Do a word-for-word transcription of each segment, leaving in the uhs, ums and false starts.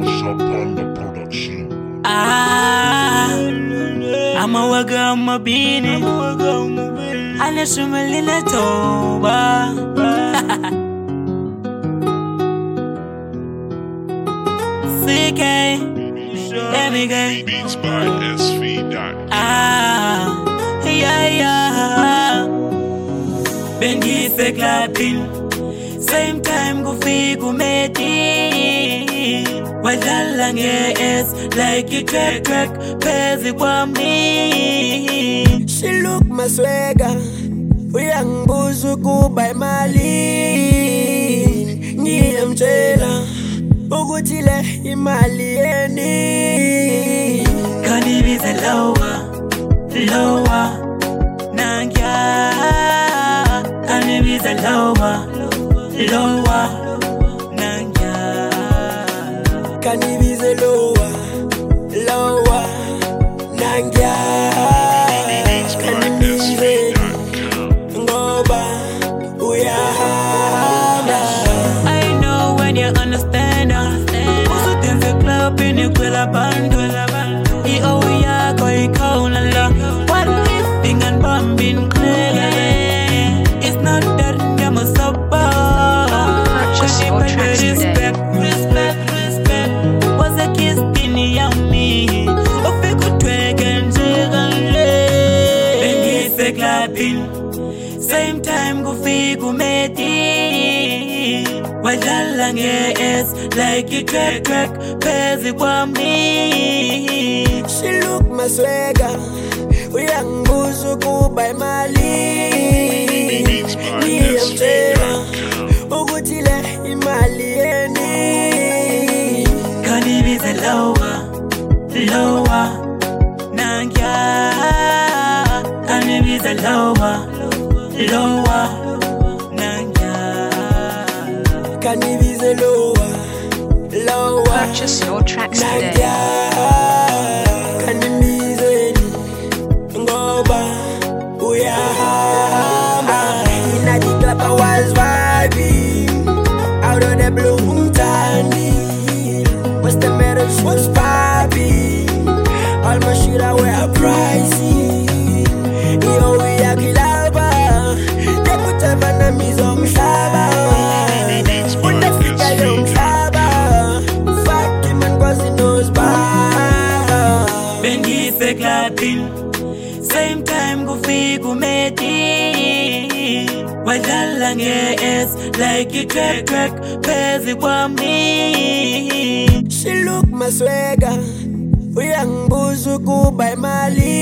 Ah, I'm a wagga, I'm a beanie. I'm a shumalina toba. C K, let me go. Beats by S V dot com. Ah, yeah, yeah. Bengi se clapping. Same time go fi go meti. Wadala nges like you crack crack pezi kwa me. She look my swagger. Uyangbuzu kuba imali. Ngiyamtshela ukuthi le imali yeni. Kanibize lower, lower. Nangya. Kanibize lower, lower. Nangya. Kanibize lower, lower. Nangya. Kanibize ngoba uyahamba. I know when you understand. Also in the club in the Quilla Band. He oh yeah, going count a lot. What lifting and bumping clear. It's not that I'm a supper. Purchase your tracks today. Respect, respect, respect. Was a kiss in the yummy. Of a good twig and jiggle. Bengi se clapping. Same time go fi go meti. Wadala nges like you crack crack pezi kwa me. She look my swagger. Uyangbuzu kuba imali. Ngiyamtshela ukuthi le imali yeni. Kanibize lower, lower. Nangya. Kanibize lower, lower. Nangya. Kanibize lower, lower. Purchase your tracks today. Nangya. Kanibize ngoba uyahamba. Inna the club I was vibing. Out of the blue mtani. What's the matter? What's popping? All my shit I wear pricey. Yo we are kilaba. They put a man on me some shaba. Put the figure on shaba. Fuck him and cause he knows baba. Bengi se clapping. Same time go fi go meti. Wadala nges like you crack crack pezi kwa me. She look my swagger. Uyangbuzu kuba imali.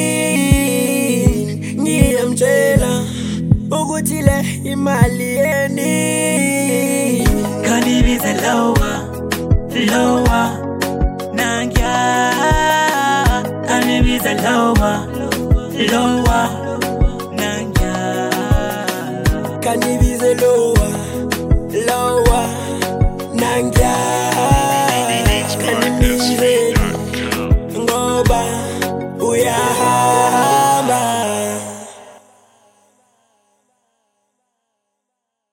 Ngiyamtshela ukuthi le imali yeni. Kanibize lower, lower. Nangya. Kanibize lower, lower. Nangya. Kanibize lower.